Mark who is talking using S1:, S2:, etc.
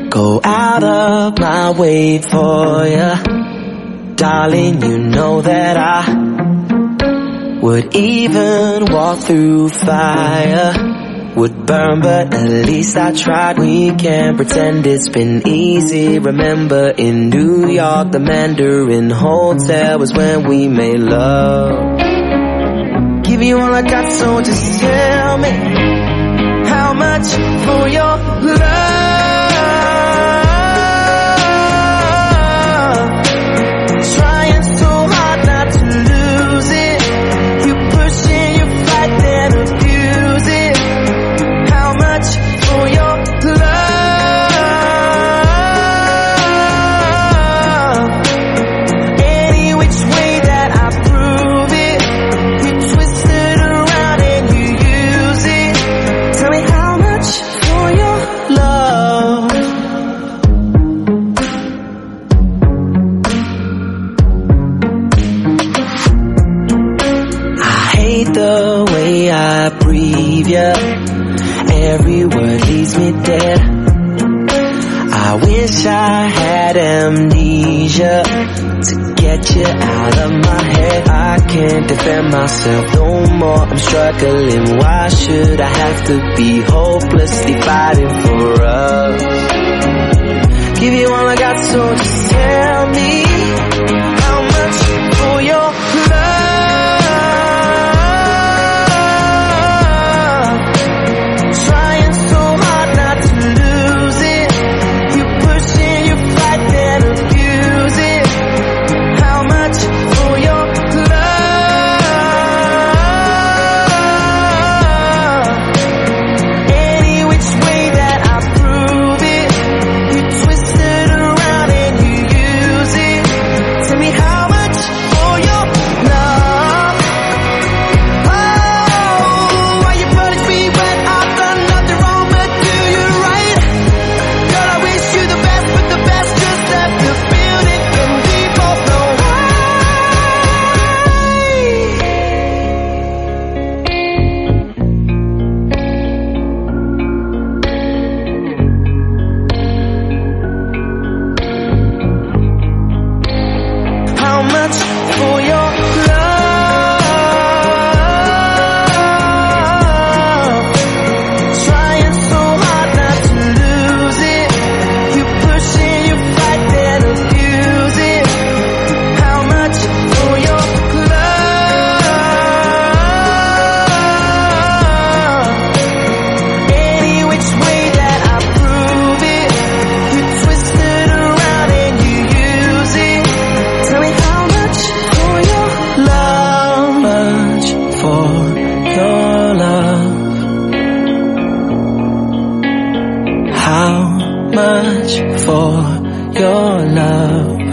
S1: Go out of my way for ya. Darling, you know that I would even walk through fire. Would burn, but at least I tried. We can't pretend it's been easy. Remember in New York, the Mandarin Hotel was when we made love. Give you all I got, so just tell me how much for your love. Trying so hard not to lose it. You push and you fight, then abuse it. How much for your love? Any which way that I prove it, you twist it around and you use it. Tell me how much for your love. I hate the way I breathe ya. Every word leaves me dead. I wish I had amnesia to get you out of my head. I can't defend myself no more. I'm struggling. Why should I have to be hopelessly fighting for us? Give you all I got, so just tell me how much for your love. Trying so hard not to lose it. You push and you fight, then abuse it. How much for your love? Any which way that I prove it, you twist it around and you use it. Tell me how much for your love. Oh, why you punish me when I've done nothing wrong but do you right? Girl, I wish you the best, but the best just left the building, and we both know why. How much for your love? Trying so hard not to lose it. You push and you fight, then abuse it. How much for your love? Any which way that I prove it, you twist it around and you use it. Tell me how much for your love. Much for your love. How much for your love?